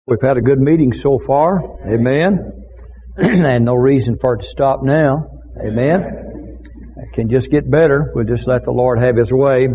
We've had a good meeting so far. Amen. And no reason for it to stop now. Amen. It can just get better. We'll just let the Lord have His way.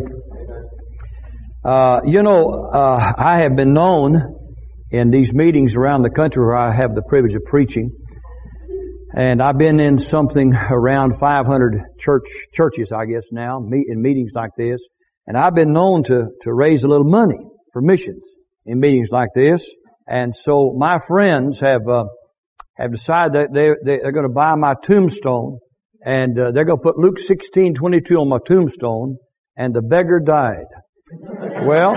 I have been known in these meetings around the country where I have the privilege of preaching. And I've been in something around 500 churches, I guess now, in meetings like this. And I've been known to raise a little money for missions in meetings like this. And so my friends have decided that they're going to buy my tombstone, and they're going to put Luke 16:22 on my tombstone, and the beggar died. Well,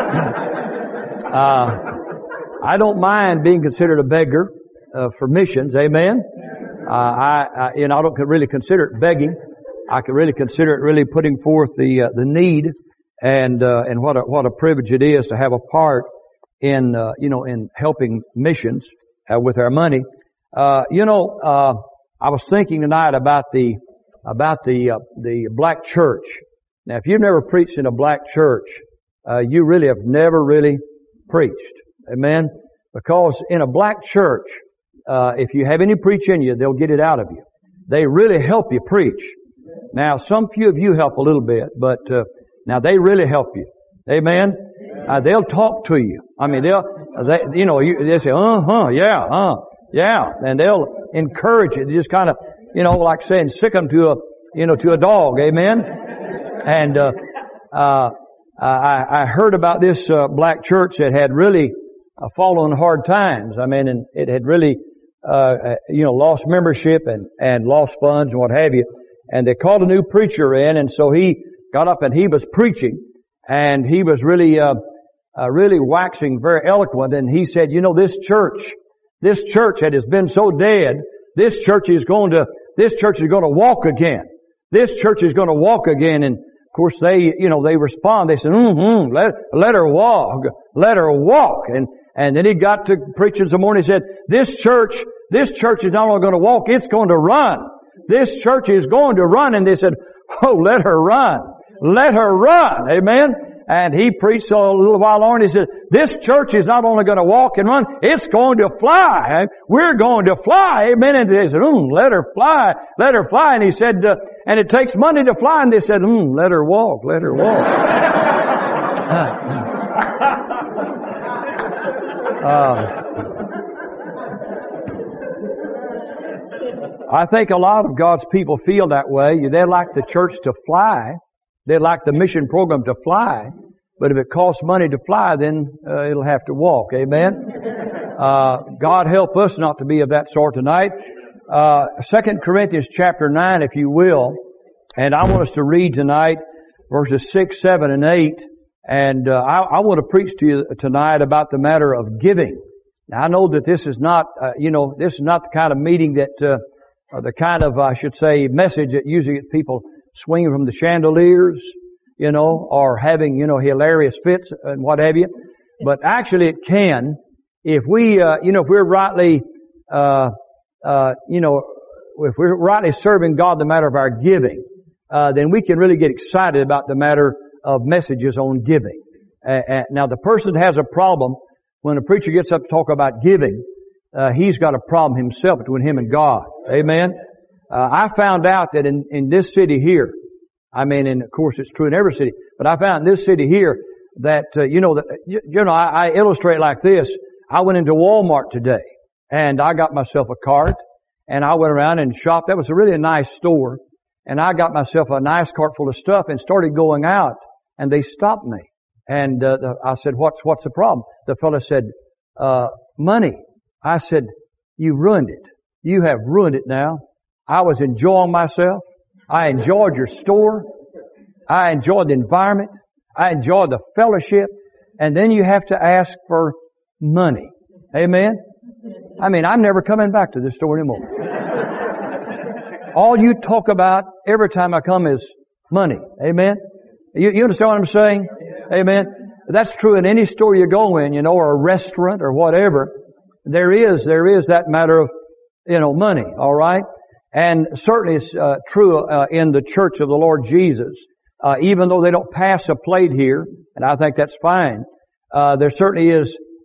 I don't mind being considered a beggar for missions. Amen. I don't really consider it begging. I can really consider it really putting forth the need, and what a privilege it is to have a part in helping missions with our money. I was thinking tonight about the black church. Now, if you've never preached in a black church, you really have never really preached. Amen. Because in a black church, if you have any preach in you, they'll get it out of you. They really help you preach. Now, some few of you help a little bit, but now they really help you. Amen. They'll talk to you. I mean, they'll say, yeah, and they'll encourage you. They just kind of, like saying, sick them to a dog. Amen. And I heard about this black church that had really fallen on hard times. I mean, and it had really, lost membership and lost funds and what have you. And they called a new preacher in, and so he got up and he was preaching, and he was really waxing very eloquent. And he said, this church that has been so dead, this church is going to walk again. This church is going to walk again. And of course they respond. They said, let her walk. Let her walk. And then he got to preaching some more, and he said, this church is not only going to walk, it's going to run. This church is going to run. And they said, oh, let her run. Let her run. Amen. And he preached a little while longer, and he said, this church is not only going to walk and run, it's going to fly. We're going to fly. Amen. And they said, let her fly. Let her fly. And he said, and it takes money to fly. And they said, let her walk. Let her walk. I think a lot of God's people feel that way. They'd like the church to fly. They'd like the mission program to fly. But if it costs money to fly, then it'll have to walk. Amen. God help us not to be of that sort tonight. 2 Corinthians chapter 9, if you will. And I want us to read tonight verses 6, 7, and 8. And I want to preach to you tonight about the matter of giving. Now, I know that this is not, this is not the kind of meeting that, or the kind of, I should say, message that usually gets people swinging from the chandeliers, or having, hilarious fits and what have you. But actually it can, if we, if we're rightly, if we're rightly serving God the matter of our giving, then we can really get excited about the matter of messages on giving. Now the person has a problem when a preacher gets up to talk about giving. He's got a problem himself between him and God. Amen. I found out that in this city here, and of course it's true in every city, but I found in this city here that, I illustrate like this. I went into Walmart today, and I got myself a cart, and I went around and shopped. That was a really nice store, and I got myself a nice cart full of stuff and started going out, and they stopped me. And, I said, what's the problem? The fellow said, money. I said, you ruined it. You have ruined it now. I was enjoying myself. I enjoyed your store. I enjoyed the environment. I enjoyed the fellowship. And then you have to ask for money. Amen? I'm never coming back to this store anymore. All you talk about every time I come is money. Amen? You understand what I'm saying? Amen? That's true in any store you go in, or a restaurant or whatever. There is that matter of, money. All right? And certainly it's true in the church of the Lord Jesus. Even though they don't pass a plate here, and I think that's fine, there certainly is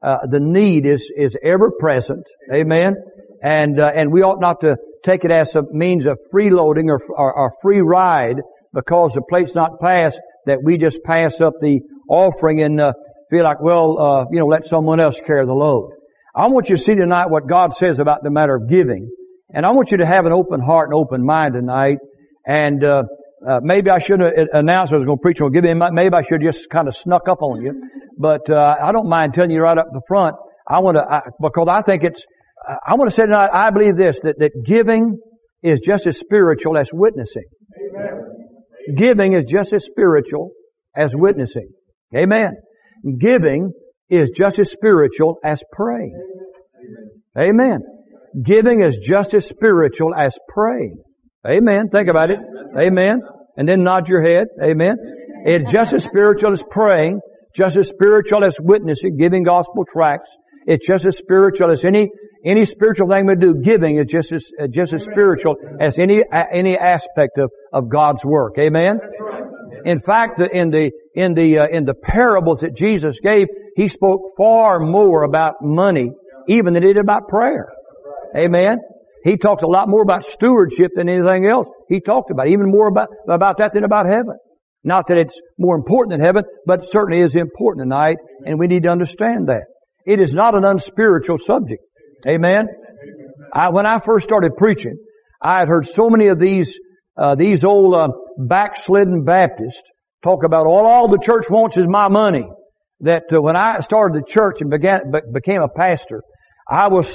The need is ever present. Amen. And we ought not to take it as a means of freeloading or free ride because the plate's not passed, that we just pass up the offering and feel like, well, let someone else carry the load. I want you to see tonight what God says about the matter of giving. And I want you to have an open heart and open mind tonight. And maybe I shouldn't have announced I was going to preach on giving. Maybe I should have just kind of snuck up on you. But I don't mind telling you right up the front. Because I think I want to say tonight, I believe this, that giving is just as spiritual as witnessing. Amen. Giving is just as spiritual as witnessing. Amen. Giving is just as spiritual as praying. Amen. Giving is just as spiritual as praying. Amen. Think about it. Amen. And then nod your head. Amen. It's just as spiritual as praying, just as spiritual as witnessing, giving gospel tracts. It's just as spiritual as any spiritual thing we do. Giving is just as spiritual as any aspect of God's work. Amen. In fact, in the parables that Jesus gave, He spoke far more about money even than He did about prayer. Amen. He talked a lot more about stewardship than anything else. He talked about even more about that than about heaven. Not that it's more important than heaven, but it certainly is important tonight, and we need to understand that. It is not an unspiritual subject. Amen. When I first started preaching, I had heard so many of these old backslidden Baptists talk about all the church wants is my money. That when I started the church and became a pastor, I was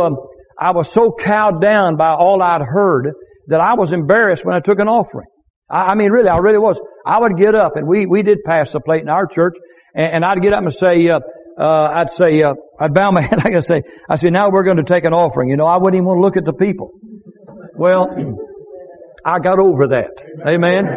so cowed down by all I'd heard that I was embarrassed when I took an offering. I really was. I would get up, and we did pass the plate in our church, and I'd get up and say, I'd bow my head, I say, now we're going to take an offering. I wouldn't even want to look at the people. Well, I got over that. Amen.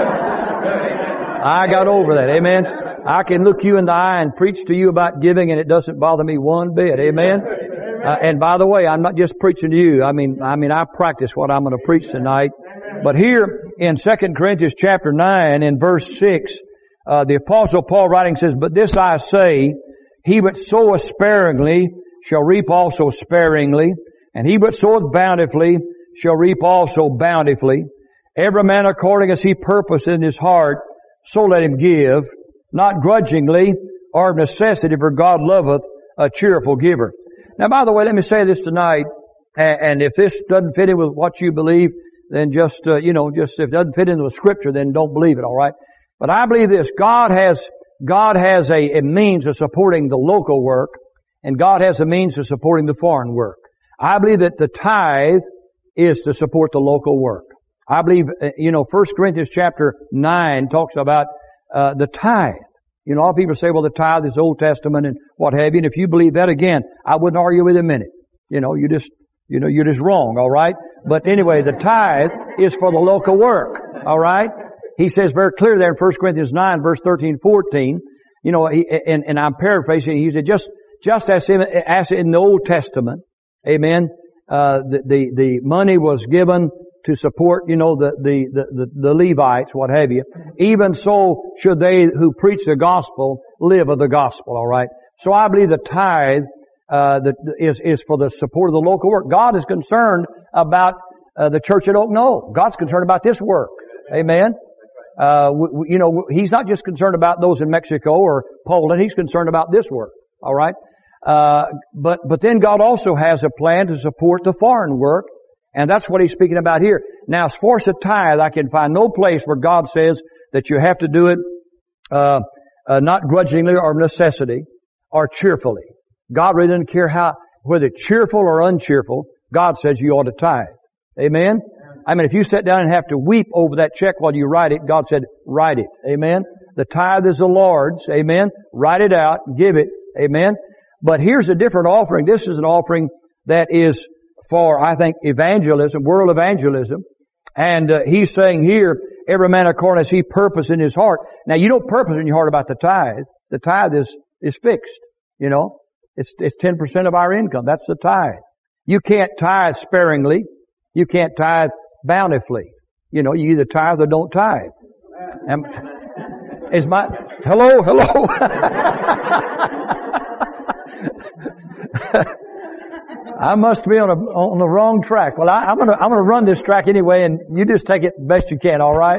I got over that. Amen. I can look you in the eye and preach to you about giving, and it doesn't bother me one bit. Amen. And by the way, I'm not just preaching to you. I practice what I'm going to preach tonight. But here in 2 Corinthians chapter 9 in verse 6, the Apostle Paul writing says, "But this I say, he that soweth sparingly shall reap also sparingly, and he that soweth bountifully shall reap also bountifully. Every man according as he purposeth in his heart, so let him give, not grudgingly or of necessity, for God loveth a cheerful giver." Now, by the way, let me say this tonight, and if this doesn't fit in with what you believe, then just if it doesn't fit into the Scripture, then don't believe it, all right? But I believe this: God has a means of supporting the local work, and God has a means of supporting the foreign work. I believe that the tithe is to support the local work. I believe, 1 Corinthians chapter 9 talks about the tithe. A lot of people say, well, the tithe is Old Testament and what have you. And if you believe that, again, I wouldn't argue with a minute. You're just wrong, all right? But anyway, the tithe is for the local work, all right? He says very clear there in 1 Corinthians 9, verse 13, 14, and I'm paraphrasing, he said, just as in the Old Testament, amen, the money was given to support, the Levites, what have you. Even so should they who preach the gospel live of the gospel, all right? So I believe the tithe is for the support of the local work. God is concerned about the church at Oak Knoll. God's concerned about this work. Amen. He's not just concerned about those in Mexico or Poland. He's concerned about this work. All right. But then God also has a plan to support the foreign work, and that's what He's speaking about here. Now, as far as the tithe, I can find no place where God says that you have to do it not grudgingly or necessity or cheerfully. God really doesn't care whether cheerful or uncheerful. God says you ought to tithe. Amen? If you sit down and have to weep over that check while you write it, God said, write it. Amen? The tithe is the Lord's. Amen? Write it out. Give it. Amen? But here's a different offering. This is an offering that is for, I think, evangelism, world evangelism. And He's saying here, every man according as he purpose in his heart. Now, you don't purpose in your heart about the tithe. The tithe is fixed. It's 10% of our income. That's the tithe. You can't tithe sparingly. You can't tithe bountifully. You either tithe or don't tithe. Hello? I must be on the wrong track. Well, I'm gonna run this track anyway, and you just take it best you can, alright?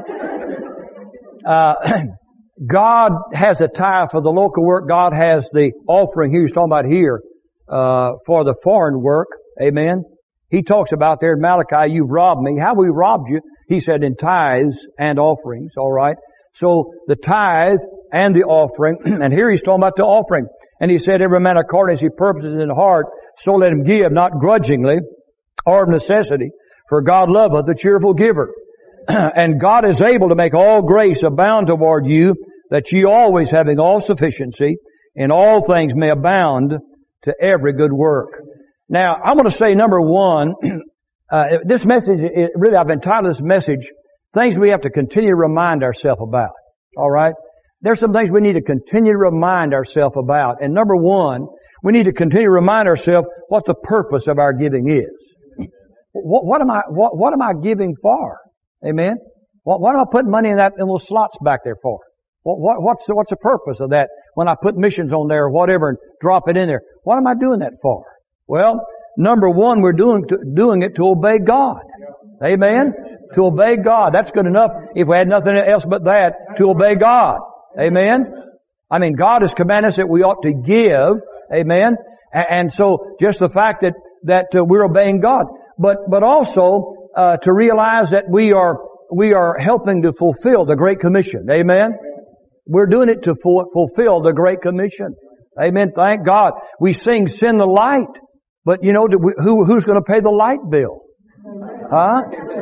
God has a tithe for the local work. God has the offering He was talking about here, for the foreign work. Amen. He talks about there in Malachi, you've robbed me. How we robbed you? He said in tithes and offerings, alright? So the tithe and the offering, and here he's talking about the offering. And he said, every man according as he purposes in the heart, so let him give, not grudgingly or of necessity, for God loveth the cheerful giver. And God is able to make all grace abound toward you, that ye always having all sufficiency in all things may abound to every good work. Now, I'm going to say number one, this message, really I've entitled this message, things we have to continue to remind ourselves about. Alright? There's some things we need to continue to remind ourselves about. And number one, we need to continue to remind ourselves what the purpose of our giving is. What am I giving for? Amen? What am I putting money in those slots back there for? What's the purpose of that when I put missions on there or whatever and drop it in there? What am I doing that for? Well, number one, we're doing it to obey God. Amen? To obey God. That's good enough if we had nothing else but that, to obey God. Amen? I mean, God has commanded us that we ought to give. Amen? And so, just the fact that we're obeying God. But also, to realize that we are helping to fulfill the Great Commission. Amen? We're doing it to fulfill the Great Commission. Amen? Thank God. We sing, send the light. But you know, who's going to pay the light bill? Huh?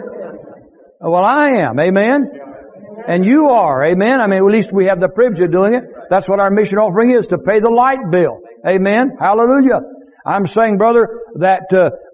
Well, I am. Amen? And you are. Amen? I mean, at least we have the privilege of doing it. That's what our mission offering is, to pay the light bill. Amen? Hallelujah. I'm saying, brother, that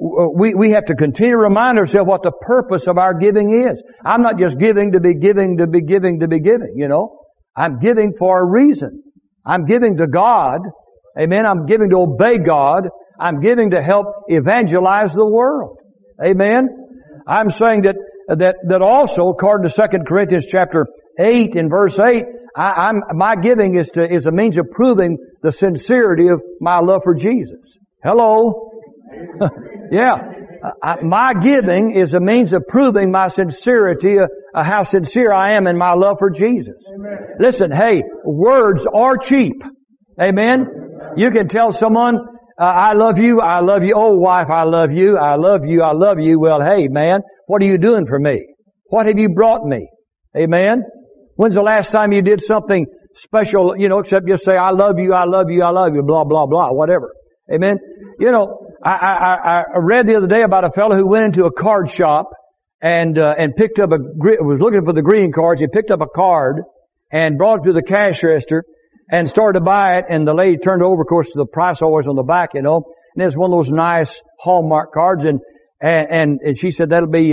we have to continue to remind ourselves what the purpose of our giving is. I'm not just giving to be giving to be giving to be giving, you know. I'm giving for a reason. I'm giving to God. Amen? I'm giving to obey God. I'm giving to help evangelize the world. Amen? I'm saying that also, according to 2 Corinthians chapter 8 and verse 8, my giving is a means of proving the sincerity of my love for Jesus. Hello? Yeah. My giving is a means of proving my sincerity, how sincere I am in my love for Jesus. Amen. Listen, hey, words are cheap. Amen? You can tell someone, I love you, oh wife, I love you, I love you, I love you. Well, hey man, what are you doing for me? What have you brought me? Amen? When's the last time you did something special, you know, except just say, I love you, I love you, I love you, blah, blah, blah, whatever. Amen? You know, I read the other day about a fellow who went into a card shop and picked up was looking for the greeting cards. He picked up a card and brought it to the cash register and started to buy it, and the lady turned over, of course, the price always on the back, you know, and it's one of those nice Hallmark cards, and she said, that'll be,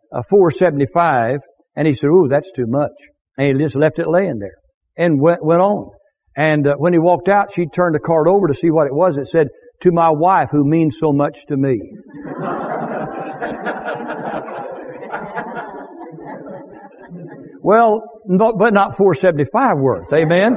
$4.75, and he said, ooh, that's too much. And he just left it laying there and went on. And, when he walked out, she turned the card over to see what it was. It said, to my wife who means so much to me. Well, but not $4.75 worth. Amen?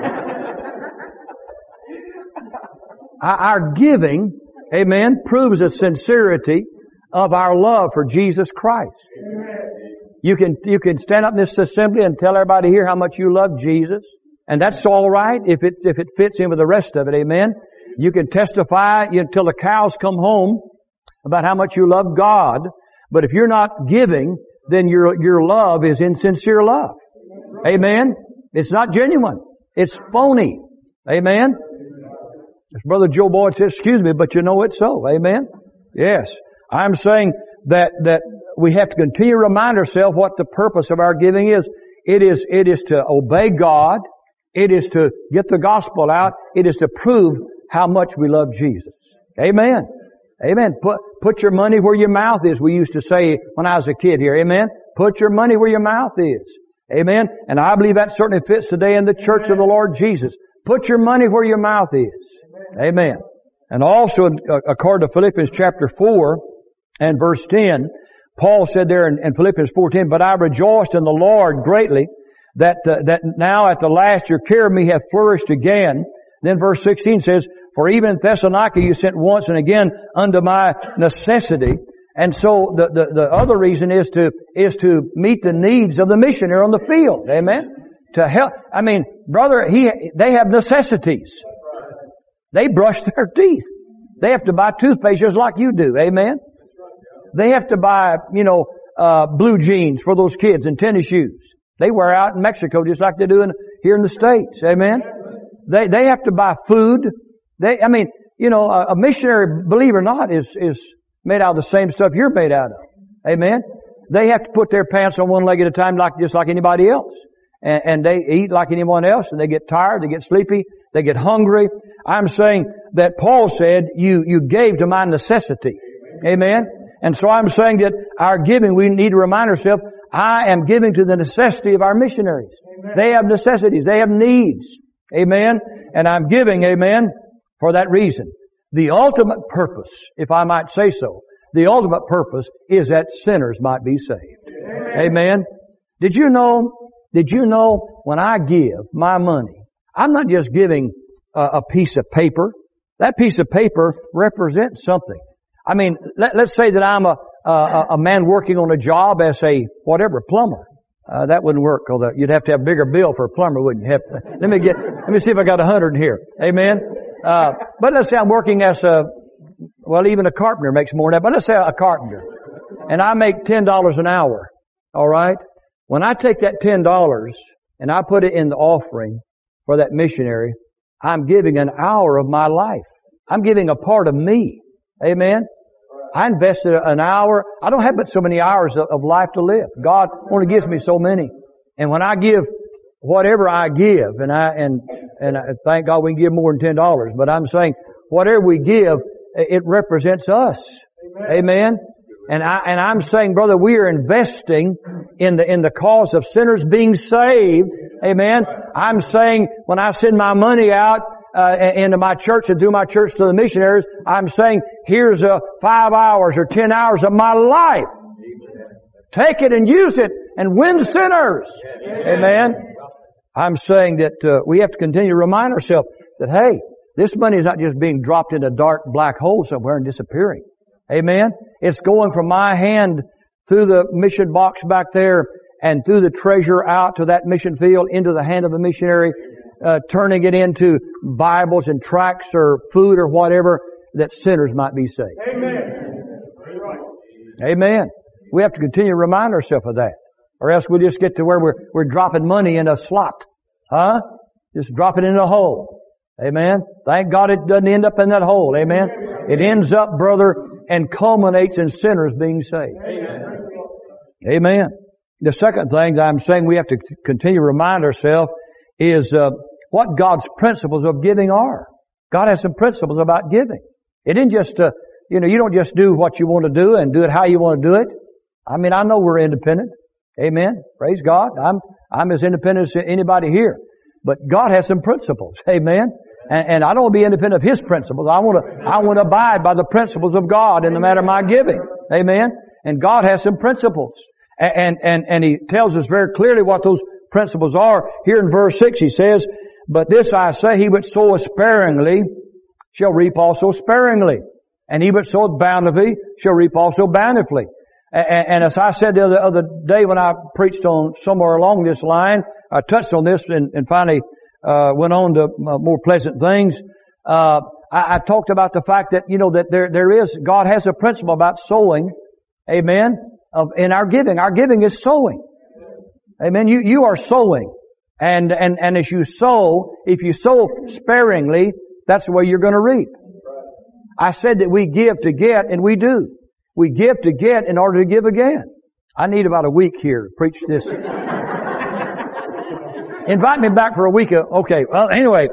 Our giving, amen, proves the sincerity of our love for Jesus Christ. You can stand up in this assembly and tell everybody here how much you love Jesus, and that's all right if it fits in with the rest of it. Amen. You can testify until the cows come home about how much you love God, but if you're not giving, then your love is insincere love. Amen. It's not genuine. It's phony. Amen. As Brother Joe Boyd says, excuse me, but you know it's so. Amen. Yes. I'm saying that we have to continue to remind ourselves what the purpose of our giving is. It is to obey God. It is to get the gospel out. It is to prove how much we love Jesus. Amen. Amen. Put your money where your mouth is, we used to say when I was a kid here. Amen. Put your money where your mouth is. Amen. And I believe that certainly fits today in the church of the Lord Jesus. Put your money where your mouth is. Amen. And also, according to Philippians chapter 4 and verse 10, Paul said there in Philippians 4:10, but I rejoiced in the Lord greatly that now at the last your care of me hath flourished again. Then verse 16 says, For even in Thessalonica you sent once and again unto my necessity. And so the other reason is to meet the needs of the missionary on the field. Amen? To help. I mean, brother, they have necessities. They brush their teeth. They have to buy toothpaste just like you do. Amen? They have to buy, blue jeans for those kids and tennis shoes. They wear out in Mexico just like they do here in the States. Amen? They have to buy food. A missionary, believe it or not, is made out of the same stuff you're made out of. Amen? They have to put their pants on one leg at a time just like anybody else. And they eat like anyone else, and they get tired, they get sleepy, they get hungry. I'm saying that Paul said, you gave to my necessity. Amen? And so I'm saying that our giving, we need to remind ourselves, I am giving to the necessity of our missionaries. Amen. They have necessities. They have needs. Amen? And I'm giving, amen, for that reason. The ultimate purpose, if I might say so, the ultimate purpose is that sinners might be saved. Amen? Did you know when I give my money, I'm not just giving a piece of paper. That piece of paper represents something. I mean, let's say that I'm a man working on a job as a plumber. That wouldn't work, because you'd have to have a bigger bill for a plumber, wouldn't you? Let me see if I got 100 in here. Amen. But let's say I'm working as even a carpenter makes more than that, but let's say a carpenter. And I make $10 an hour. All right? When I take that $10 and I put it in the offering for that missionary, I'm giving an hour of my life. I'm giving a part of me. Amen? I invested an hour. I don't have but so many hours of life to live. God only gives me so many. And when I give whatever I give, and I thank God we can give more than $10, but I'm saying whatever we give, it represents us. Amen? And I'm saying, brother, we are investing in the cause of sinners being saved. Amen? I'm saying when I send my money out into my church and through my church to the missionaries, I'm saying, here's 5 hours or 10 hours of my life. Take it and use it and win sinners. Amen? I'm saying that we have to continue to remind ourselves that, hey, this money is not just being dropped in a dark black hole somewhere and disappearing. Amen? It's going from my hand through the mission box back there and through the treasure out to that mission field into the hand of the missionary, turning it into Bibles and tracts or food or whatever, that sinners might be saved. Amen. Amen. We have to continue to remind ourselves of that, or else we'll just get to where we're dropping money in a slot. Just drop it in a hole. Amen. Thank God it doesn't end up in that hole. Amen. It ends up, brother, and culminates in sinners being saved. Amen. Amen. The second thing that I'm saying we have to continue to remind ourselves is what God's principles of giving are. God has some principles about giving. It isn't just, you don't just do what you want to do and do it how you want to do it. I mean, I know we're independent. Amen. Praise God. I'm as independent as anybody here. But God has some principles. Amen. And I don't want to be independent of His principles. I want to abide by the principles of God in the matter of my giving. Amen. And God has some principles. And He tells us very clearly what those principles are. Here in verse 6 He says, "But this I say, he which soweth sparingly shall reap also sparingly. And he which soweth bountifully shall reap also bountifully." And as I said the other day when I preached on somewhere along this line, I touched on this and finally went on to more pleasant things. I talked about the fact that, that there is, God has a principle about sowing. Amen. In our giving. Our giving is sowing. Amen. You are sowing. And as you sow, if you sow sparingly, that's the way you're going to reap. I said that we give to get, and we do. We give to get in order to give again. I need about a week here to preach this. Invite me back for a week. Okay. Well, anyway.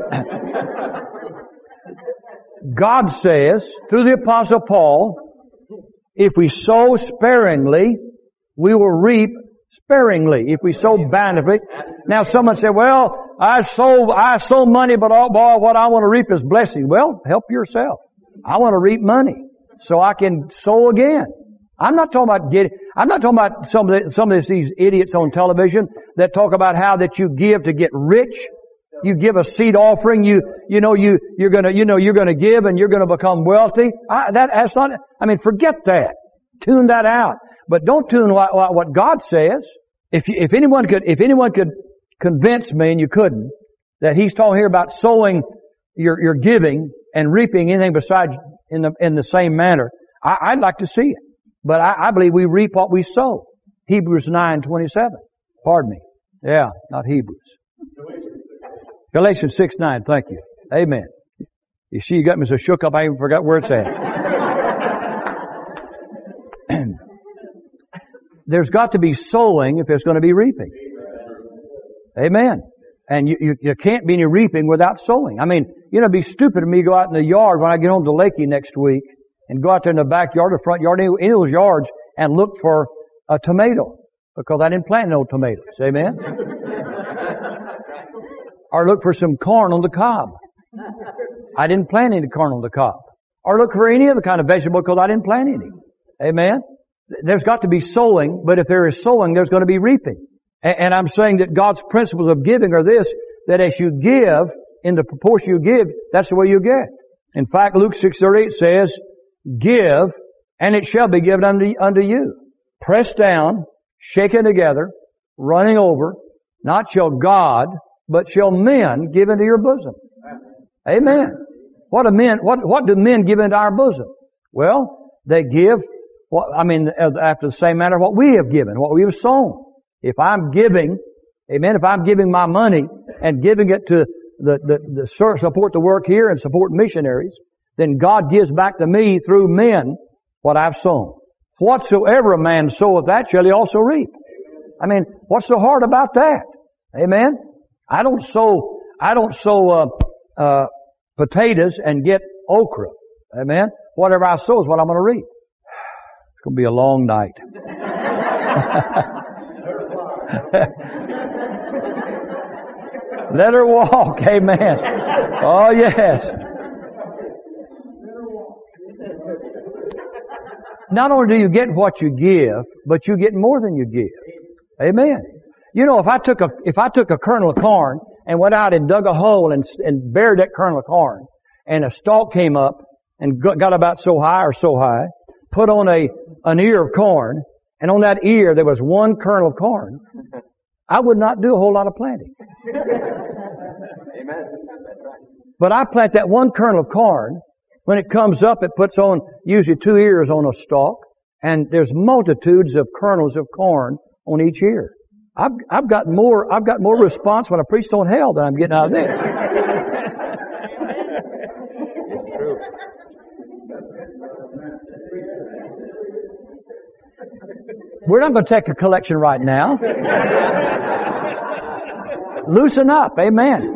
God says, through the Apostle Paul, if we sow sparingly, we will reap sparingly. If we sow bountifully. Now someone said, well, I sow money, but boy, what I want to reap is blessing. Well, help yourself. I want to reap money so I can sow again. I'm not talking about some of these idiots on television that talk about how that you give to get rich. you give a seed offering, you're gonna give and you're gonna become wealthy. That's not, forget that. Tune that out. But don't tune what God says. If anyone could convince me, and you couldn't, that He's talking here about sowing your giving and reaping anything besides in the same manner, I'd like to see it. But I believe we reap what we sow. Hebrews 9:27. Pardon me. Yeah, not Hebrews. Galatians 6:9. Thank you. Amen. You see, you got me so shook up I even forgot where it's at. There's got to be sowing if there's going to be reaping. Amen. And you can't be any reaping without sowing. It'd be stupid of me to go out in the yard when I get home to Lakey next week and go out there in the backyard or front yard, any of those yards, and look for a tomato. Because I didn't plant no tomatoes. Amen? Or look for some corn on the cob. I didn't plant any corn on the cob. Or look for any other kind of vegetable because I didn't plant any. Amen? There's got to be sowing, but if there is sowing, there's going to be reaping. And I'm saying that God's principles of giving are this, that as you give, in the proportion you give, that's the way you get. In fact, Luke 6:38 says, give, and it shall be given unto you. Pressed down, shaken together, running over, not shall God, but shall men give into your bosom. Amen. What do men give into our bosom? Well, they give, after the same manner what we have given, what we have sown. If I'm giving, amen, if I'm giving my money and giving it to the support the work here and support missionaries, then God gives back to me through men what I've sown. Whatsoever a man soweth, that shall he also reap. What's so hard about that? Amen? I don't sow potatoes and get okra. Amen? Whatever I sow is what I'm going to reap. It's going to be a long night. Let her walk. Amen. Oh, yes. Not only do you get what you give, but you get more than you give. Amen. If I took a kernel of corn and went out and dug a hole and buried that kernel of corn, and a stalk came up and got about so high, put on an ear of corn, and on that ear there was one kernel of corn, I would not do a whole lot of planting. Amen. But I plant that one kernel of corn. When it comes up, it puts on usually 2 ears on a stalk, and there's multitudes of kernels of corn on each ear. I've got more response when I preached on hell than I'm getting out of this. It's true. We're not going to take a collection right now. Loosen up, amen.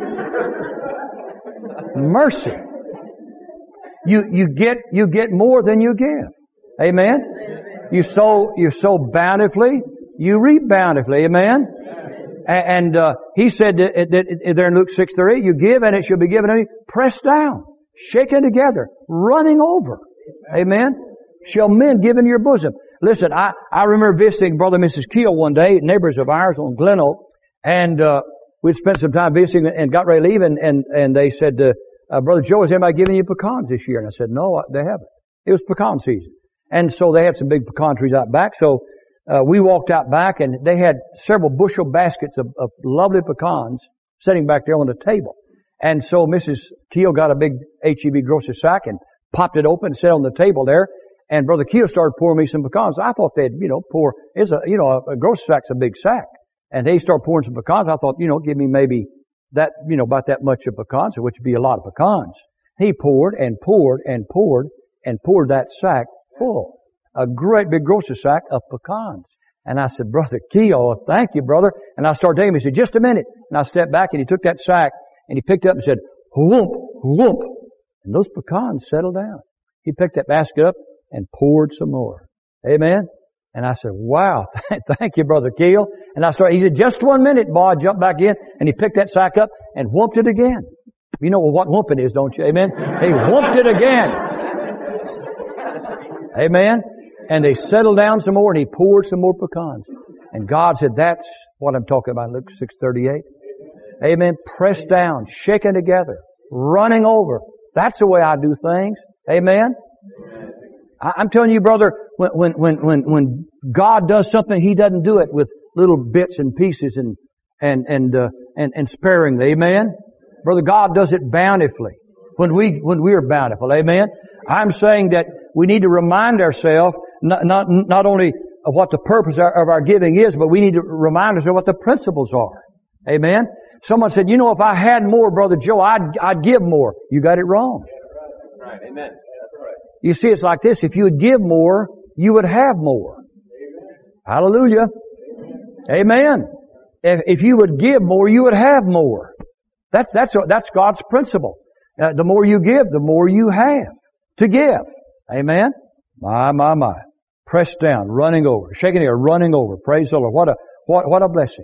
Mercy. You get more than you give. Amen? You sow bountifully, you reap bountifully. Amen? And he said that there in Luke 6:38, you give and it shall be given unto you, pressed down, shaken together, running over. Amen? Shall men give into your bosom. Listen, I remember visiting Brother and Mrs. Keel one day, neighbors of ours on Glen Oak, and we'd spent some time visiting and got ready to leave, and they said, Brother Joe, has anybody given you pecans this year? And I said, no, they haven't. It was pecan season. And so they had some big pecan trees out back. So we walked out back, and they had several bushel baskets of lovely pecans sitting back there on the table. And so Mrs. Keel got a big H-E-B grocery sack and popped it open and set it on the table there. And Brother Keel started pouring me some pecans. I thought they'd, pour, a grocery sack's a big sack. And they started pouring some pecans. I thought, give me maybe that, about that much of pecans, which would be a lot of pecans. He poured and poured and poured and poured that sack full. A great big grocery sack of pecans. And I said, Brother Keel, thank you, brother. And I started taking him. He said, just a minute. And I stepped back and he took that sack and he picked it up and said, whoomp, whoomp. And those pecans settled down. He picked that basket up and poured some more. Amen. And I said, wow, thank you, Brother Keel. And he said, just 1 minute, boy. I jumped back in and he picked that sack up and whooped it again. You know what whooping is, don't you? Amen. He whooped it again. Amen. And they settled down some more and he poured some more pecans. And God said, that's what I'm talking about in Luke 6:38. Amen. Pressed down, shaken together, running over. That's the way I do things. Amen. I'm telling you, brother, when God does something, He doesn't do it with little bits and pieces and sparingly. Amen. Brother, God does it bountifully. When we are bountiful. Amen. I'm saying that we need to remind ourselves not only of what the purpose of our giving is, but we need to remind ourselves what the principles are. Amen. Someone said, you know, if I had more, Brother Joe, I'd give more. You got it wrong. Right. Amen. That's right. You see, it's like this. If you would give more, you would have more. Hallelujah. Amen. If you would give more, you would have more. That's God's principle. The more you give, the more you have to give. Amen. My. Pressed down, running over, shaking here, running over. Praise the Lord. What a blessing.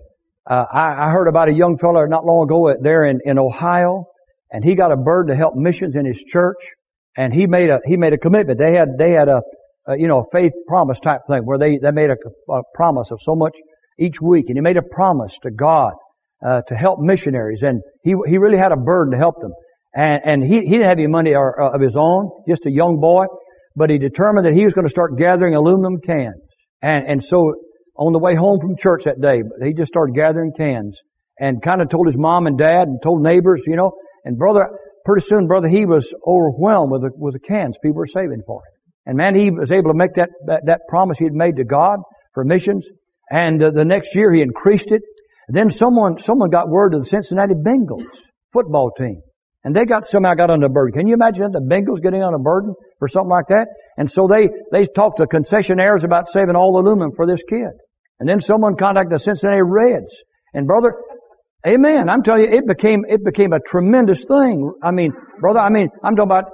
I heard about a young fellow not long ago there in Ohio, and he got a burden to help missions in his church, and he made a commitment. They had a faith promise type thing where they made a promise of so much each week, and he made a promise to God to help missionaries, and he really had a burden to help them. And he didn't have any money of his own, just a young boy, but he determined that he was going to start gathering aluminum cans. And so on the way home from church that day, he just started gathering cans and kind of told his mom and dad and told neighbors, and pretty soon, he was overwhelmed with the cans people were saving for him. And man, he was able to make that promise he had made to God for missions. And the next year he increased it. And then someone got word of the Cincinnati Bengals football team. And they somehow got on a burden. Can you imagine the Bengals getting on a burden for something like that? And so they talked to concessionaires about saving all the aluminum for this kid. And then someone contacted the Cincinnati Reds. And brother, amen, I'm telling you, it became a tremendous thing. I mean, brother, I'm talking about,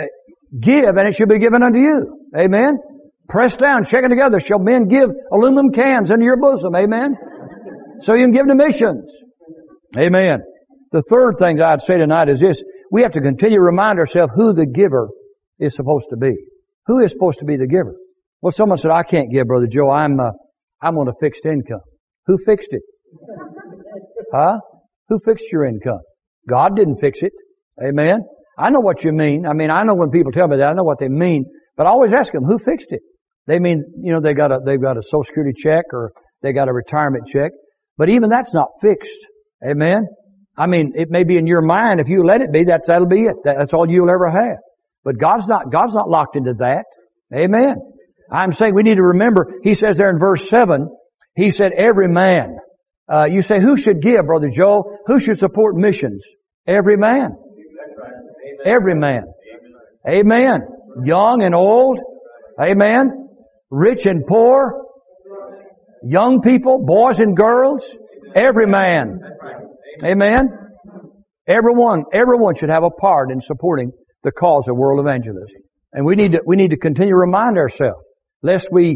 give and it shall be given unto you. Amen. Pressed down, shaken together, shall men give aluminum cans into your bosom. Amen. So you can give to missions. Amen. The third thing that I'd say tonight is this. We have to continue to remind ourselves who the giver is supposed to be. Who is supposed to be the giver? Well, someone said, I can't give, Brother Joe. I'm on a fixed income. Who fixed it? Huh? Who fixed your income? God didn't fix it. Amen. I know what you mean. I know when people tell me that, I know what they mean. But I always ask them, who fixed it? They mean, they've got a Social Security check or they got a retirement check. But even that's not fixed. Amen. It may be in your mind. If you let it be, that'll be it. That's all you'll ever have. But God's not locked into that. Amen. I'm saying we need to remember, He says there in verse 7, He said, every man. You say, who should give, Brother Joe? Who should support missions? Every man. Every man. Amen. Young and old. Amen. Rich and poor. Young people, boys and girls. Every man. Amen. Everyone should have a part in supporting the cause of world evangelism. And we need to continue to remind ourselves, lest we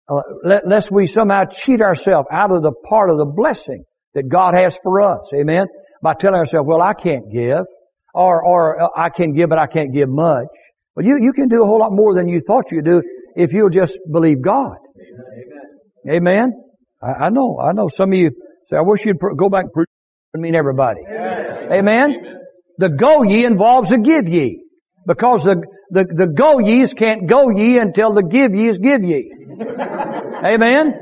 somehow cheat ourselves out of the part of the blessing that God has for us. Amen. By telling ourselves, well, I can't give, or I can give, but I can't give much. Well, you can do a whole lot more than you thought you could do if you'll just believe God. Amen. I know some of you say, I wish you'd go back and preach. I mean everybody. Amen. The go ye involves a give ye. Because the go ye's can't go ye until the give ye's give ye. Amen.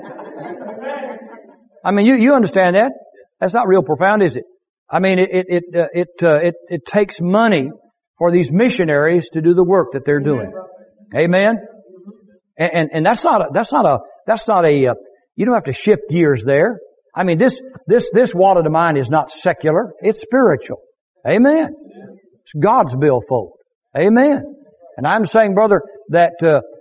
You understand that? That's not real profound, is it? It takes money for these missionaries to do the work that they're doing. Amen. And that's not a, you don't have to shift gears there. This water to mine is not secular. It's spiritual. Amen. It's God's billfold. Amen. And I'm saying, brother, that,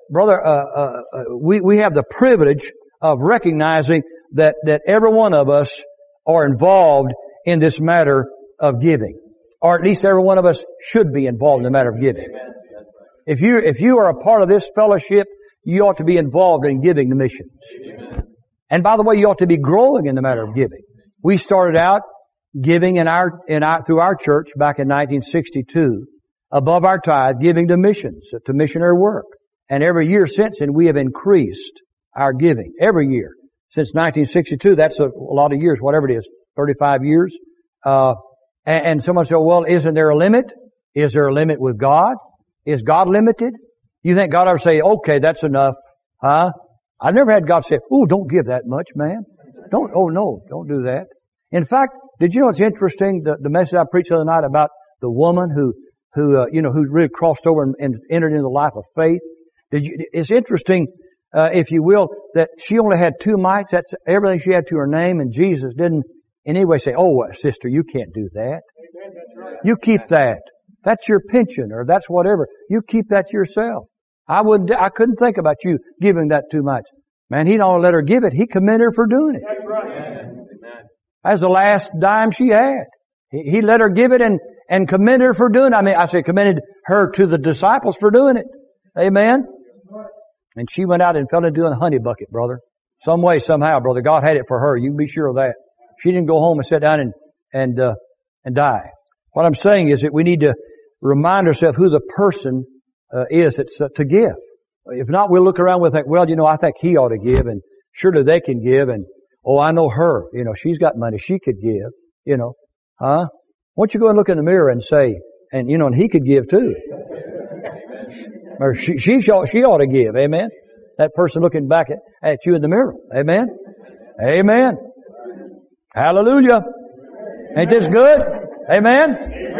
we have the privilege of recognizing that every one of us are involved in this matter of giving. Or at least every one of us should be involved in the matter of giving. If you are a part of this fellowship, you ought to be involved in giving to missions. And by the way, you ought to be growing in the matter of giving. We started out giving through our church back in 1962, above our tithe, giving to missions, to missionary work. And every year since then, we have increased our giving. Every year. Since 1962, that's a lot of years, whatever it is, 35 years. And someone said, well, isn't there a limit? Is there a limit with God? Is God limited? You think God ever say, okay, that's enough? Huh? I've never had God say, oh, don't give that much, man. Don't do that. In fact, did you know it's interesting, the message I preached the other night about the woman who really crossed over and entered into the life of faith? It's interesting, if you will, that she only had 2 mites. That's everything she had to her name, and Jesus didn't in any way say, oh, sister, you can't do that. You keep that. That's your pension, or that's whatever. You keep that to yourself. I couldn't think about you giving that 2 mites. Man, he don't let her give it. He commended her for doing it. That's right. That's the last dime she had. He let her give it and commended her for doing it. I mean, I say commended her to the disciples for doing it. Amen? And she went out and fell into a honey bucket, brother. Some way, somehow, brother. God had it for her. You can be sure of that. She didn't go home and sit down and die. What I'm saying is that we need to remind ourselves who the person is that's to give. If not, we'll look around and think, well, I think he ought to give, and surely they can give, and oh, I know her. She's got money. She could give. Huh? Why don't you go and look in the mirror and say, and he could give too. Or she ought to give. Amen. That person looking back at you in the mirror. Amen. Amen. Hallelujah. Ain't this good? Amen.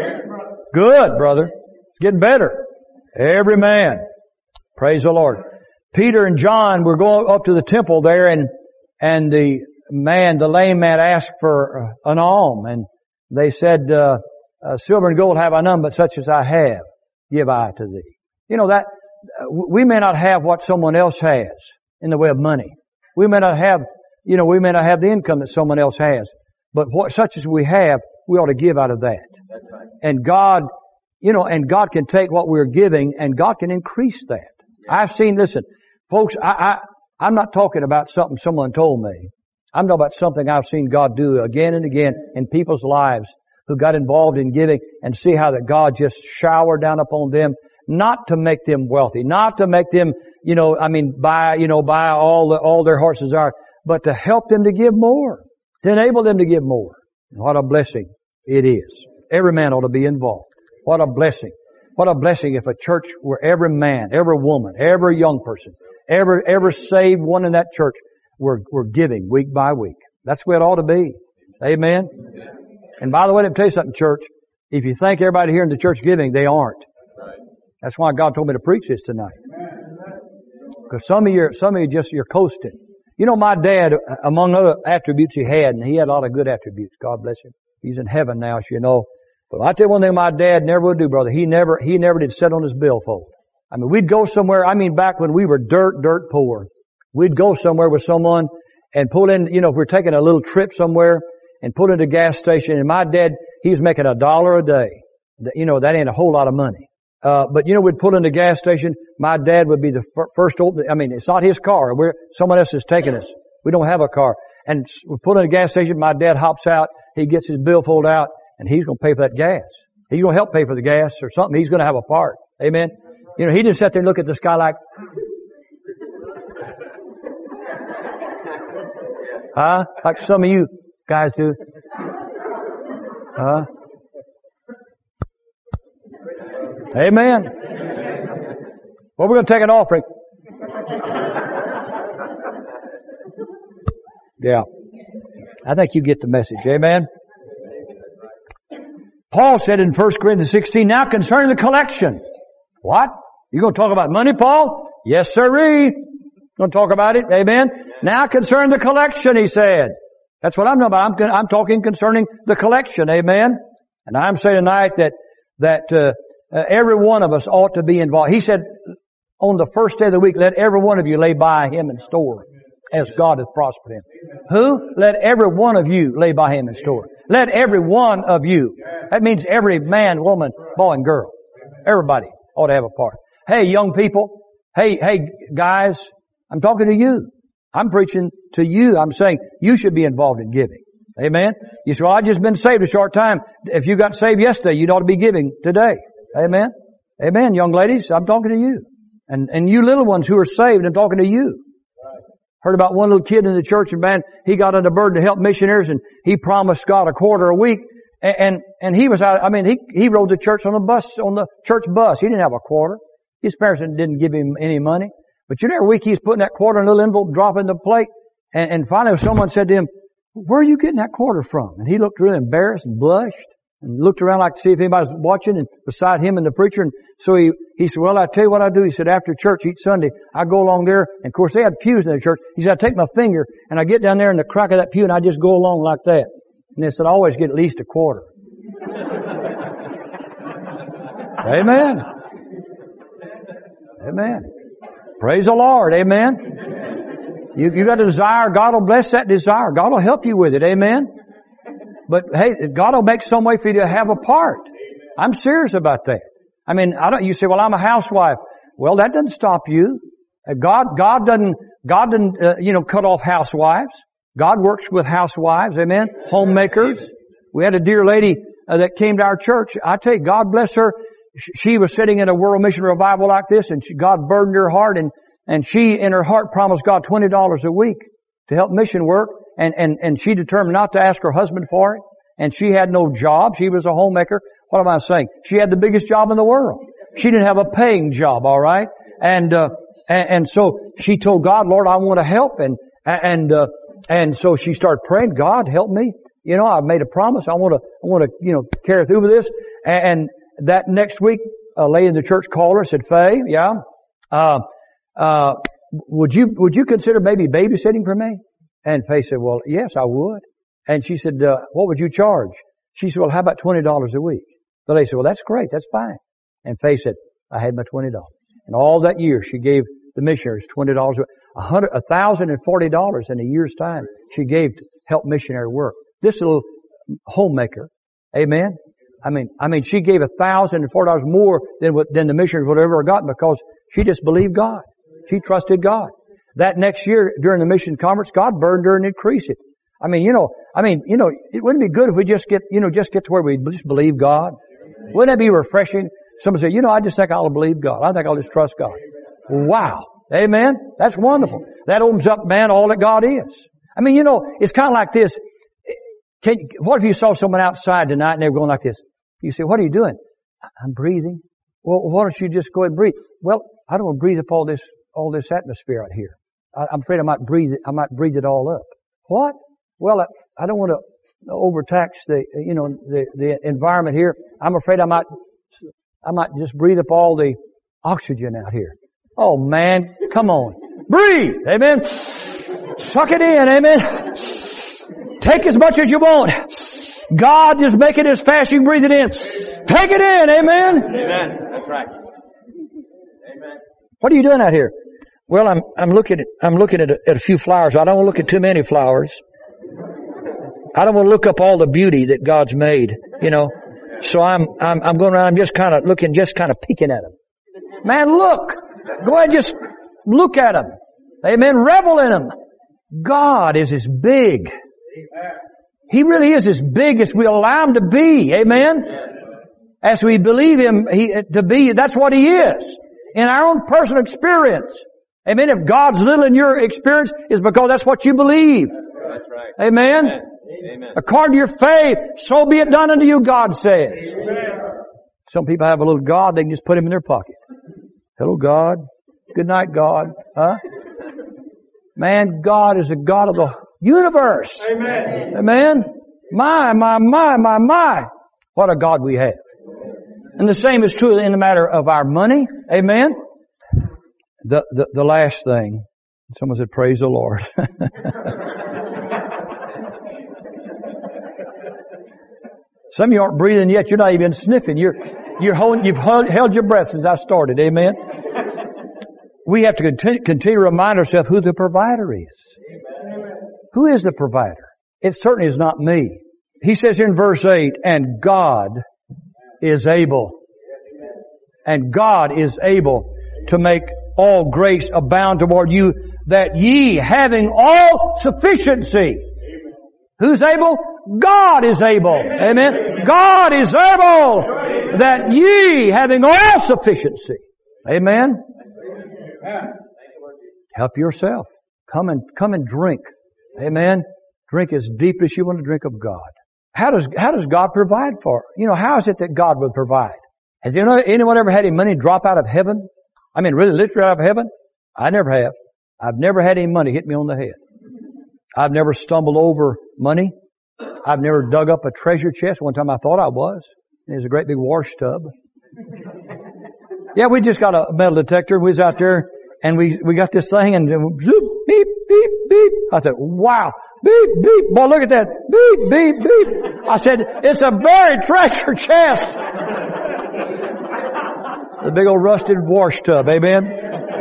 Good, brother. It's getting better. Every man. Praise the Lord. Peter and John were going up to the temple there, and the lame man asked for an alms, and they said, silver and gold have I none, but such as I have, give I to thee. That we may not have what someone else has in the way of money. We may not have, the income that someone else has, but such as we have, we ought to give out of that. That's right. And God, God can take what we're giving and God can increase that. Yeah. I've seen, listen, folks, I'm not talking about something someone told me. I'm talking about something I've seen God do again and again in people's lives who got involved in giving, and see how that God just showered down upon them, not to make them wealthy, not to make them, buy all their heart's desire, but to help them to give more, to enable them to give more. What a blessing it is. Every man ought to be involved. What a blessing. What a blessing if a church where every man, every woman, every young person, every saved one in that church were giving week by week. That's where it ought to be. Amen. And by the way, let me tell you something, church. If you think everybody here in the church giving, they aren't. That's why God told me to preach this tonight. Because some of you you're coasting. My dad, among other attributes he had, and he had a lot of good attributes. God bless him. He's in heaven now, as you know. But I tell you one thing my dad never would do, brother. He never did sit on his billfold. I mean, we'd go somewhere, back when we were dirt poor. We'd go somewhere with someone and pull in, if we're taking a little trip somewhere and pull into a gas station, and my dad, he was making $1 a day. That ain't a whole lot of money. But we'd pull in the gas station. My dad would be the first to open. It's not his car. Someone else is taking us. We don't have a car. And we pull in the gas station. My dad hops out. He gets his billfold out, and he's going to pay for that gas. He's going to help pay for the gas or something. He's going to have a part. Amen. He didn't sit there and look at the sky like, like some of you guys do. Amen. Well, we're going to take an offering. Yeah. I think you get the message. Amen. Paul said in 1 Corinthians 16, now concerning the collection. What? You going to talk about money, Paul? Yes, sirree. Going to talk about it. Amen. Now concerning the collection, he said. That's what I'm talking about. I'm talking concerning the collection. Amen. And I'm saying tonight that every one of us ought to be involved. He said, on the first day of the week, let every one of you lay by him in store, as God hath prospered him. Who? Let every one of you lay by him in store. Let every one of you. That means every man, woman, boy, and girl. Everybody ought to have a part. Hey, young people. Hey, guys. I'm talking to you. I'm preaching to you. I'm saying you should be involved in giving. Amen. You say, well, I've just been saved a short time. If you got saved yesterday, you ought to be giving today. Amen. Amen, young ladies. I'm talking to you. And you little ones who are saved, I'm talking to you. Heard about one little kid in the church, and man, he got on a burden to help missionaries, and he promised God $25 a week. And he was out, he rode to church on the church bus. He didn't have a quarter. His parents didn't give him any money. But every week he's putting that quarter in a little envelope, dropping the plate. And finally someone said to him, "Where are you getting that quarter from?" And he looked really embarrassed and blushed and looked around like to see if anybody was watching and beside him and the preacher. And so he said, "Well, I tell you what I do." He said, "After church each Sunday, I go along there." And of course they had pews in the church. He said, "I take my finger and I get down there in the crack of that pew and I just go along like that." And they said, "I always get at least a quarter." Amen. Amen. Praise the Lord. Amen. You got a desire, God will bless that desire. God will help you with it. Amen. But hey, God will make some way for you to have a part. I'm serious about that. You say, "Well, I'm a housewife." Well, that doesn't stop you. God doesn't cut off housewives. God works with housewives. Amen. Homemakers. We had a dear lady that came to our church. I tell you, God bless her. She was sitting in a World Mission Revival like this, and God burdened her heart, and she in her heart promised God $20 a week to help mission work, and she determined not to ask her husband for it, and she had no job. She was a homemaker. What am I saying? She had the biggest job in the world. She didn't have a paying job, all right? And so she told God, "Lord, I want to help," and so she started praying, "God, help me. I've made a promise. I want to, carry through with this." And that next week, a lady in the church called her and said, "Faye, yeah, would you consider maybe babysitting for me?" And Faye said, "Well, yes, I would." And she said, "What would you charge?" She said, "Well, how about $20 a week?" The lady said, "Well, that's great. That's fine." And Faye said, "I had my $20. And all that year, she gave the missionaries $20 a week. $1,040 in a year's time she gave to help missionary work. This little homemaker, amen. She gave $1,040 more than the missionaries would have ever gotten because she just believed God. She trusted God. That next year during the mission conference, God burdened her and increased it. It wouldn't be good if we just get to where we just believe God. Wouldn't that be refreshing? Someone say, "I just think I'll believe God. I think I'll just trust God." Wow. Amen. That's wonderful. That opens up, man, all that God is. It's kind of like this. What if you saw someone outside tonight and they were going like this? You say, "What are you doing?" "I'm breathing." "Well, why don't you just go ahead and breathe?" "Well, I don't want to breathe up all this atmosphere out here. I'm afraid I might breathe it all up." "What?" "Well, I don't want to overtax the environment here. I'm afraid I might just breathe up all the oxygen out here." Oh man, come on. Breathe. Amen. Suck it in. Amen. Take as much as you want. God just make it as fast as you can breathe it in. Take it in. Amen. Amen. That's right. Amen. What are you doing out here? Well, I'm looking at a few flowers. I don't want to look at too many flowers. I don't want to look up all the beauty that God's made, So I'm going around, I'm just kind of looking, just kind of peeking at them. Man, look. Go ahead and just look at them. Amen. Revel in them. God is as big. He really is as big as we allow Him to be. Amen. As we believe Him to be, that's what He is. In our own personal experience. Amen. If God's little in your experience, it's because that's what you believe. That's right. Amen. Amen. According to your faith, so be it done unto you, God says. Amen. Some people have a little God, they can just put Him in their pocket. Hello, God. Good night, God. Huh? Man, God is the God of the universe. Amen. Amen. My. What a God we have. And the same is true in the matter of our money. Amen. The last thing. Someone said, "Praise the Lord." Some of you aren't breathing yet. You're not even sniffing. You've held your breath since I started. Amen. We have to continue to remind ourselves who the provider is. Amen. Who is the provider? It certainly is not me. He says here in verse 8, "And God is able." And God is able to make all grace abound toward you, that ye having all sufficiency. Who's able? God is able. Amen. God is able that ye having all sufficiency. Amen. Help yourself. Come and drink. Amen. Drink as deep as you want to drink of God. How does God provide for? How is it that God would provide? Has anyone ever had any money drop out of heaven? I mean, really literally out of heaven? I never have. I've never had any money hit me on the head. I've never stumbled over money. I've never dug up a treasure chest. One time I thought I was. There's a great big wash tub. Yeah, we just got a metal detector. We was out there and we got this thing and zoop, beep, beep, beep. I said, wow, beep, beep. Boy, look at that. Beep, beep, beep. I said, it's a buried treasure chest. The big old rusted wash tub. Amen.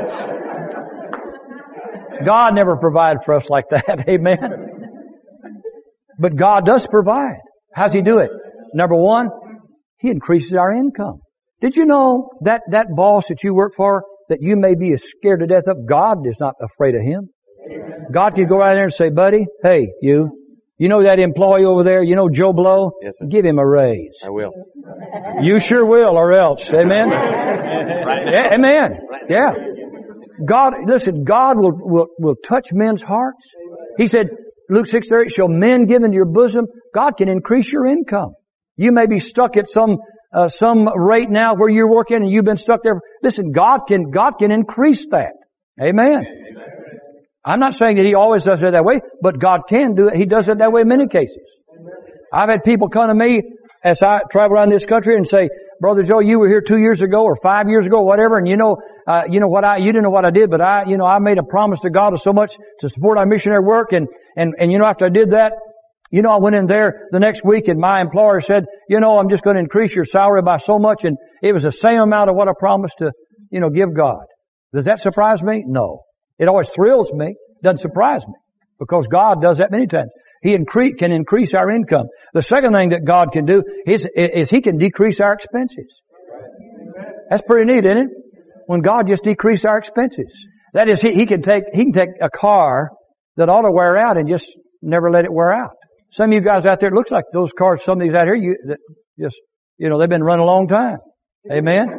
God never provided for us like that. Amen. But God does provide. How's He do it? Number one, He increases our income. Did you know that boss that you work for, that you may be scared to death of, God is not afraid of him. God can go out there and say, buddy, hey, you know that employee over there, Joe Blow? Yes, sir. Give him a raise. I will. You sure will, or else. Amen? Yeah, amen. Yeah. God will touch men's hearts. He said, Luke 6:30, shall men give into your bosom? God can increase your income. You may be stuck at some rate now where you're working and you've been stuck there. Listen, God can increase that. Amen. I'm not saying that He always does it that way, but God can do it. He does it that way in many cases. I've had people come to me as I travel around this country and say, Brother Joe, you were here 2 years ago or 5 years ago, whatever, and you didn't know what I did, but I made a promise to God of so much to support our missionary work, and after I did that, I went in there the next week and my employer said, I'm just going to increase your salary by so much, and it was the same amount of what I promised to, give God. Does that surprise me? No. It always thrills me. Doesn't surprise me. Because God does that many times. He can increase our income. The second thing that God can do is He can decrease our expenses. That's pretty neat, isn't it? When God just decreases our expenses. That is, He can take a car that ought to wear out and just never let it wear out. Some of you guys out there, it looks like those cars, some of these out here, they've been running a long time. Amen?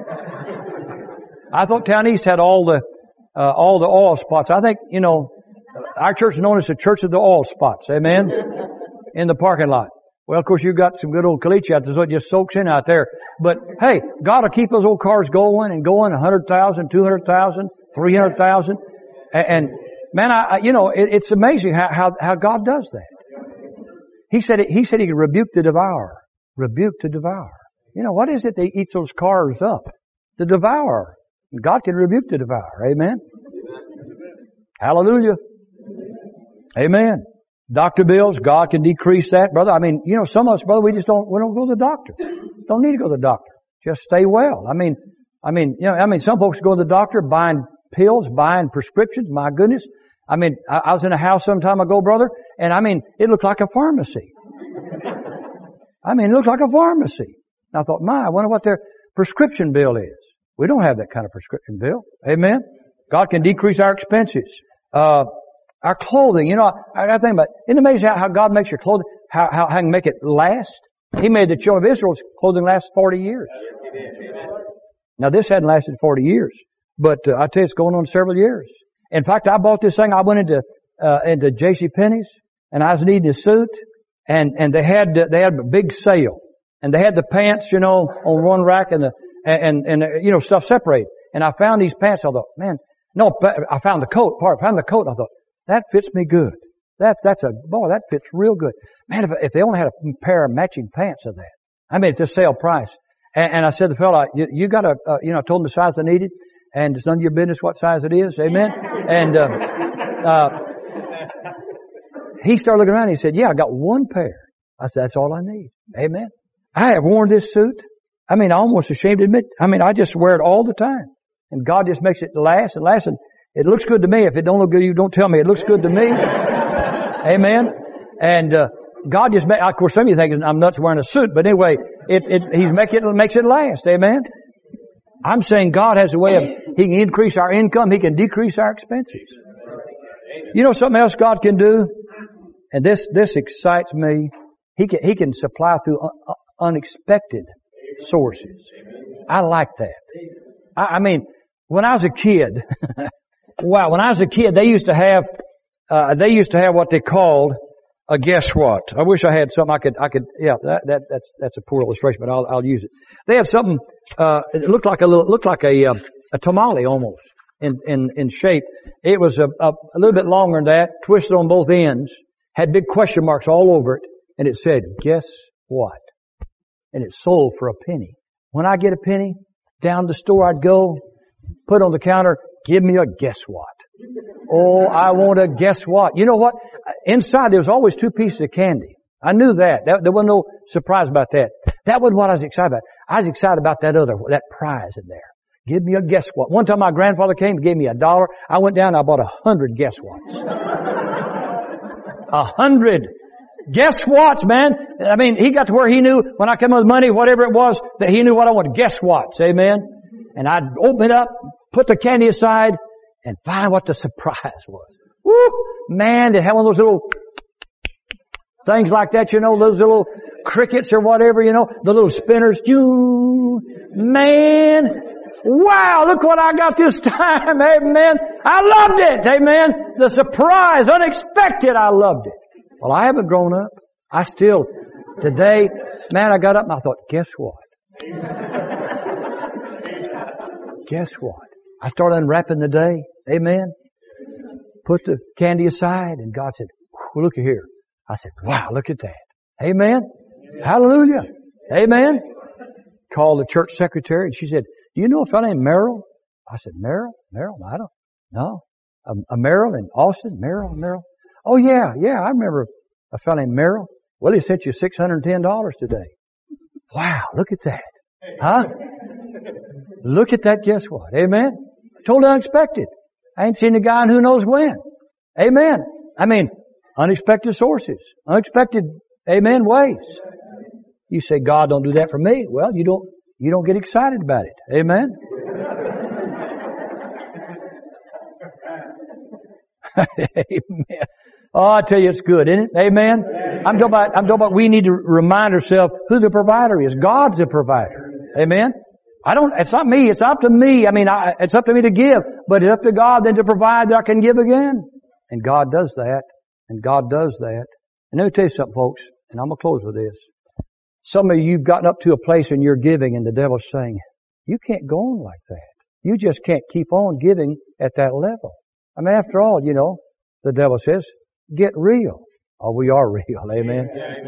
I thought Town East had all the oil spots. I think, our church is known as the Church of the Oil Spots. Amen? In the parking lot. Well, of course, you've got some good old caliche out there, so it just soaks in out there. But, hey, God will keep those old cars going and going, 100,000, 200,000, 300,000. And man, it's amazing how God does that. He said He could rebuke the devourer. Rebuke the devourer. What is it that eats those cars up? The devourer. God can rebuke the devourer. Amen? Hallelujah. Amen. Doctor bills, God can decrease that, brother. I mean, some of us, brother, we don't go to the doctor. Don't need to go to the doctor. Just stay well. Some folks go to the doctor buying pills, buying prescriptions. My goodness. I was in a house some time ago, brother, and it looked like a pharmacy. It looked like a pharmacy. And I thought, I wonder what their prescription bill is. We don't have that kind of prescription bill. Amen. God can decrease our expenses. Our clothing, I got to think about it. Isn't it amazing how God makes your clothing, how He can make it last? He made the children of Israel's clothing last 40 years. Now this hadn't lasted 40 years, but I tell you, it's going on several years. In fact, I bought this thing. I went into J.C. Penney's and I was needing a suit, and they had a big sale, and they had the pants, on one rack and stuff separated. And I found these pants. I thought, man, no, I found the coat. I found the coat. I thought, that fits me good. That fits real good. Man, if they only had a pair of matching pants of that. At the sale price. And I said to the fellow, you got I told him the size I needed, and it's none of your business what size it is. Amen? And, he started looking around and he said, yeah, I got one pair. I said, that's all I need. Amen. I have worn this suit. I'm almost ashamed to admit, I just wear it all the time. And God just makes it last and last. And it looks good to me. If it don't look good, you don't tell me. It looks good to me. Amen. And, God just of course, some of you think I'm nuts wearing a suit, but anyway, He makes it last. Amen. I'm saying God has a way of, He can increase our income, He can decrease our expenses. Something else God can do? And this excites me. He can supply through unexpected sources. I like that. When I was a kid, when I was a kid, they used to have what they called, a guess what. I wish I had something yeah, that's a poor illustration, but I'll use it. They have something, it looked like a tamale almost in shape. It was a little bit longer than that, twisted on both ends, had big question marks all over it, and it said, guess what? And it sold for a penny. When I get a penny, down the store I'd go, put on the counter, give me a guess what. Oh, I want a guess what. You know what? Inside there was always 2 pieces of candy. I knew that. There wasn't no surprise about that. That wasn't what I was excited about. I was excited about that prize in there. Give me a guess what. One time my grandfather came and gave me $1. I went down and I bought 100 guess whats. 100 guess whats, man. I mean, he got to where he knew when I come with money, whatever it was, that he knew what I wanted. Guess whats. Amen. And I'd open it up, put the candy aside, and find what the surprise was. Woo! Man, they had one of those little things like that, you know, those little crickets or whatever, you know, the little spinners. Man, wow, look what I got this time. Amen. I loved it. Amen. The surprise, unexpected, I loved it. Well, I haven't grown up. I still, today, man, I got up and I thought, guess what? Guess what? I started unwrapping the day. Amen. Put the candy aside and God said, look at here. I said, wow, look at that. Amen. Hallelujah. Amen. Called the church secretary and she said, do you know a fellow named Merrill? I said, Merrill? I don't know. A Merrill in Austin? Merrill? Oh yeah, I remember a fellow named Merrill. Well, he sent you $610 today. Wow, look at that. Huh? Look at that, guess what? Amen. Totally unexpected. I ain't seen the guy in who knows when. Amen. I mean, unexpected sources. Unexpected, amen, ways. You say, God don't do that for me. Well, you don't get excited about it. Amen. Amen. Oh, I tell you, it's good, isn't it? Amen. I'm talking about we need to remind ourselves who the provider is. God's the provider. Amen. It's not me, it's up to me. I mean, it's up to me to give, but it's up to God then to provide that I can give again. And God does that. And God does that. And let me tell you something, folks, and I'm going to close with this. Some of you've gotten up to a place in your giving and the devil's saying, you can't go on like that. You just can't keep on giving at that level. I mean, after all, you know, the devil says, get real. Oh, we are real. Amen.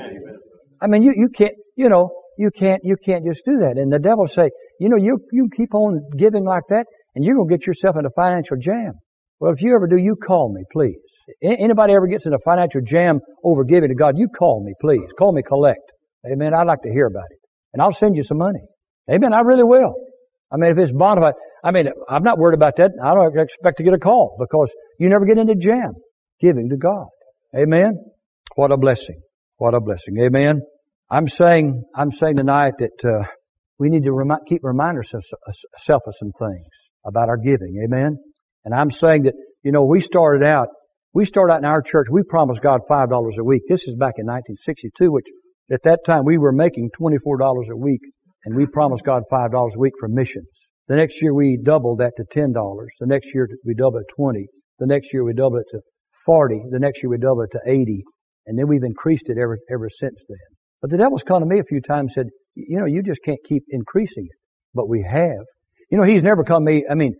I mean, you can't, you know, you can't just do that. And the devil say, you know, you keep on giving like that and you're going to get yourself in a financial jam. Well, if you ever do, you call me, please. Anybody ever gets in a financial jam over giving to God, you call me, please. Call me collect. Amen. I'd like to hear about it. And I'll send you some money. Amen. I really will. I mean, if it's bonafide, I'm not worried about that. I don't expect to get a call because you never get into jam giving to God. Amen. What a blessing. What a blessing. Amen. I'm saying tonight that, we need to keep reminding ourselves of some things about our giving. Amen. And I'm saying that, you know, we started out in our church, we promised God $5 a week. This is back in 1962, which at that time we were making $24 a week, and we promised God $5 a week for missions. The next year we doubled that to $10. The next year we doubled it to $20. The next year we doubled it to $40. The next year we doubled it to $80. And then we've increased it ever since then. But the devil's come to me a few times and said, you know, you just can't keep increasing it. But we have. You know, God's never come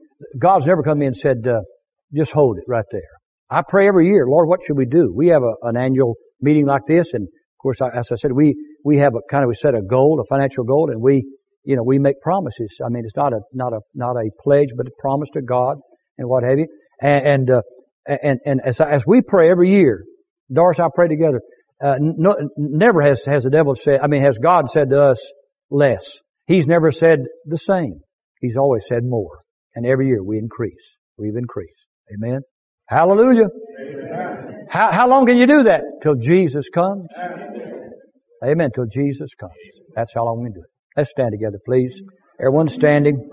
to me and said, just hold it right there. I pray every year, Lord, what should we do? We have an annual meeting like this, and of course, as I said, we have we set a goal, a financial goal, and we make promises. I mean, it's not a pledge, but a promise to God and what have you. And as we pray every year, Doris and I pray together. Never has the devil said, has God said to us less? He's never said the same. He's always said more. And every year we increase. We've increased. Amen. Hallelujah. Amen. How long can you do that? Till Jesus comes. Amen. Till Jesus comes. That's how long we can do it. Let's stand together, please. Everyone standing.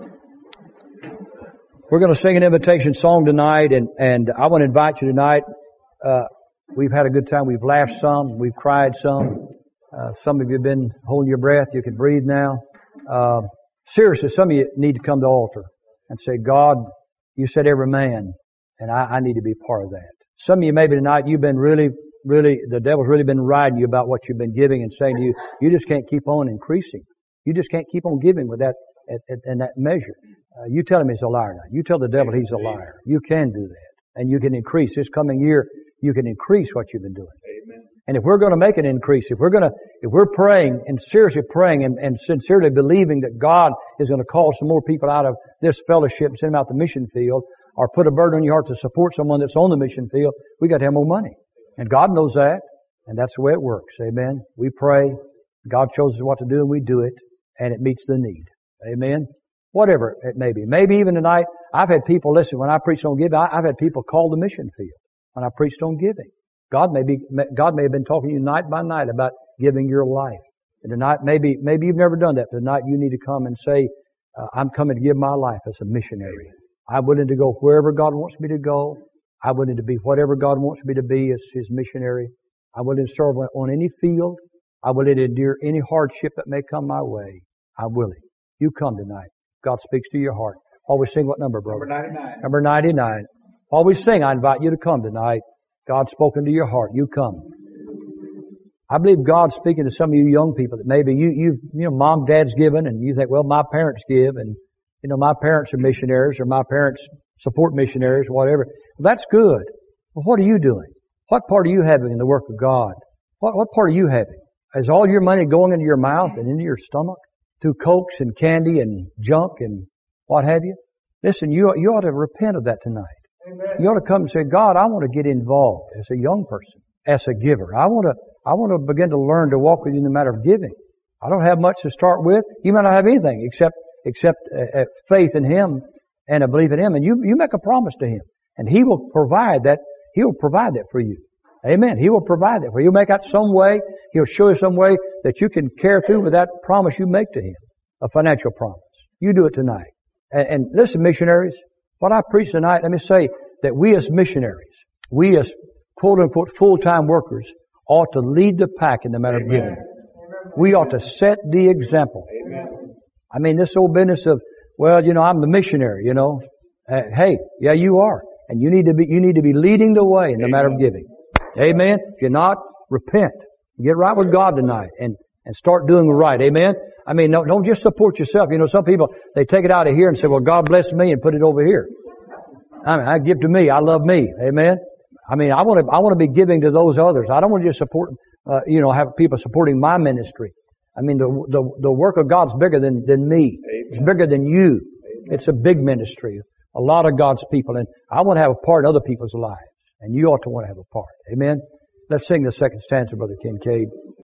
We're going to sing an invitation song tonight, and I want to invite you tonight. We've had a good time. We've laughed some. We've cried some. Some of you have been holding your breath. You can breathe now. Seriously, some of you need to come to the altar and say, God, you said every man, and I need to be part of that. Some of you maybe tonight, you've been really the devil's really been riding you about what you've been giving and saying to you, you just can't keep on increasing. You just can't keep on giving with that, in that measure. You tell him he's a liar now. You tell the devil he's a liar. You can do that. And you can increase. This coming year, you can increase what you've been doing. Amen. And if we're going to make an increase, if we're praying and seriously praying and sincerely believing that God is going to call some more people out of this fellowship and send them out the mission field, or put a burden on your heart to support someone that's on the mission field, we got to have more money. And God knows that, and that's the way it works. Amen. We pray, God shows us what to do, and we do it, and it meets the need. Amen. Whatever it may be. Maybe even tonight, I've had people, listen, when I preached on giving, I've had people call the mission field when I preached on giving. God may have been talking to you night by night about giving your life. And tonight, maybe you've never done that. Tonight you need to come and say, I'm coming to give my life as a missionary. I'm willing to go wherever God wants me to go. I'm willing to be whatever God wants me to be as His missionary. I'm willing to serve on any field. I'm willing to endure any hardship that may come my way. I'm willing. You come tonight. God speaks to your heart. While we sing what number, brother? Number 99. Number 99. While we sing, I invite you to come tonight. God's spoken to your heart. You come. I believe God's speaking to some of you young people that maybe you know, mom, dad's given, and you think, well, my parents give, and you know, my parents are missionaries, or my parents support missionaries, or whatever. Well, that's good. Well, what are you doing? What part are you having in the work of God? What part are you having? Is all your money going into your mouth and into your stomach through cokes and candy and junk and what have you? Listen, you ought to repent of that tonight. Amen. You ought to come and say, God, I want to get involved as a young person, as a giver. I want to begin to learn to walk with you in the matter of giving. I don't have much to start with. You may not have anything except faith in Him and a belief in Him. And you make a promise to Him, and He will provide that. He'll provide that for you. Amen. He will provide that for you. He'll make out some way. He'll show you some way that you can carry through with that promise you make to Him, a financial promise. You do it tonight. And listen, missionaries, what I preach tonight, let me say that we as missionaries, we as quote-unquote full-time workers, ought to lead the pack in the matter of giving. We ought to set the example. Amen. I mean, this old business of, well, you know, I'm the missionary, you know. Hey, yeah, you are. And you need to be leading the way in the matter of giving. Amen. If you're not, repent. Get right with God tonight and start doing right. Amen. I mean, don't just support yourself. You know, some people, they take it out of here and say, well, God bless me, and put it over here. I mean, I give to me. I love me. Amen. I mean, I want to be giving to those others. I don't want to just support, have people supporting my ministry. I mean, the work of God's bigger than me. Amen. It's bigger than you. Amen. It's a big ministry. A lot of God's people, and I want to have a part in other people's lives. And you ought to want to have a part. Amen. Let's sing the second stanza, Brother Kincaid.